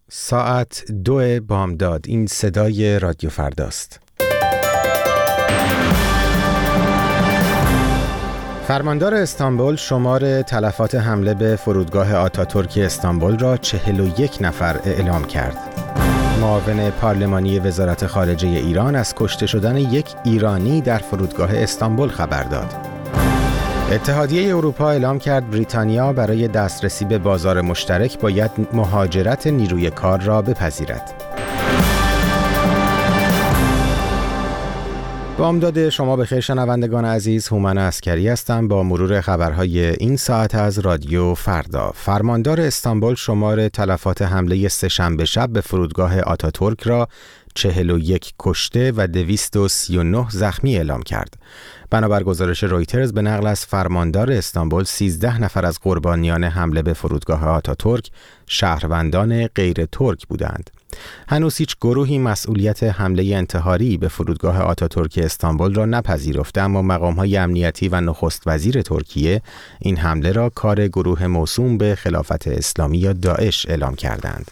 ساعت 2 بامداد. این صدای رادیو فرداست. فرماندار استانبول شمار تلفات حمله به فرودگاه آتاتورک استانبول را 41 نفر اعلام کرد. معاون پارلمانی وزارت خارجه ایران از کشته شدن یک ایرانی در فرودگاه استانبول خبر داد. اتحادیه اروپا اعلام کرد بریتانیا برای دسترسی به بازار مشترک باید مهاجرت نیروی کار را بپذیرد. بامداد شما بخیر شنوندگان عزیز، هومن عسکری هستم با مرور خبرهای این ساعت از رادیو فردا. فرماندار استانبول شمار تلفات حمله سه‌شنبه شب به فرودگاه آتاتورک را 41 کشته و 239 زخمی اعلام کرد. بنابر گزارش رویترز به نقل از فرماندار استانبول 13 نفر از قربانیان حمله به فرودگاه آتاتورک شهروندان غیر ترک بودند. هنوز هیچ گروهی مسئولیت حمله انتحاری به فرودگاه آتاتورک استانبول را نپذیرفته، اما مقام‌های امنیتی و نخست وزیر ترکیه این حمله را کار گروه موسوم به خلافت اسلامی یا داعش اعلام کردند.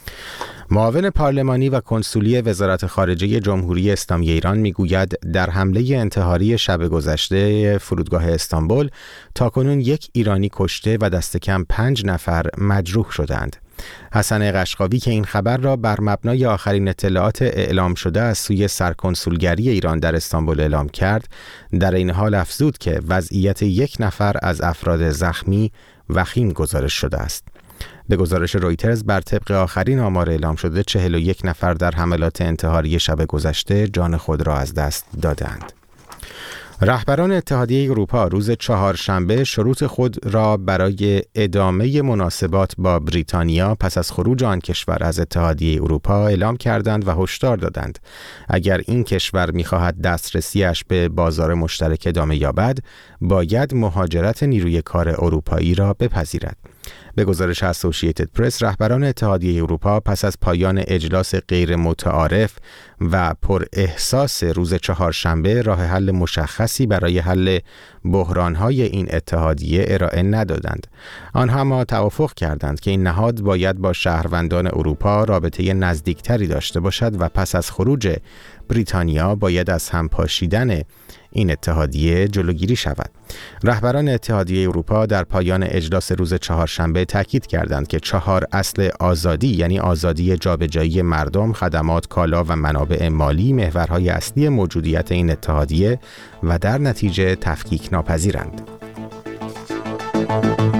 معاون پارلمانی و کنسولی وزارت خارجه جمهوری اسلامی ایران میگوید در حمله انتحاری شب گذشته فرودگاه استانبول تاکنون یک ایرانی کشته و دست کم 5 نفر مجروح شدند. حسن قشقاوی که این خبر را بر مبنای آخرین اطلاعات اعلام شده از سوی سرکنسولگری ایران در استانبول اعلام کرد، در این حال افزود که وضعیت یک نفر از افراد زخمی وخیم گزارش شده است. به گزارش رویترز بر طبق آخرین آمار اعلام شده 41 نفر در حملات انتحاری شب گذشته جان خود را از دست دادند. رهبران اتحادیه اروپا روز چهارشنبه شروط خود را برای ادامه مناسبات با بریتانیا پس از خروج آن کشور از اتحادیه اروپا اعلام کردند و هشدار دادند اگر این کشور می‌خواهد دسترسیش به بازار مشترک ادامه یابد باید مهاجرت نیروی کار اروپایی را بپذیرد. به گزارش اسوسییتد پرس رهبران اتحادیه اروپا پس از پایان اجلاس غیر متعارف و پر احساس روز چهارشنبه راه حل مشخصی برای حل بحران‌های این اتحادیه ارائه ندادند. آنها ما توافق کردند که این نهاد باید با شهروندان اروپا رابطه نزدیکتری داشته باشد و پس از خروج بریتانیا باید از هم پاشیدن این اتحادیه جلوگیری شود. رهبران اتحادیه اروپا در پایان اجلاس روز چهارشنبه تاکید کردند که 4 اصل آزادی یعنی آزادی جابجایی مردم، خدمات، کالا و منابع مالی محورهای اصلی موجودیت این اتحادیه و در نتیجه تفکیک ناپذیرند.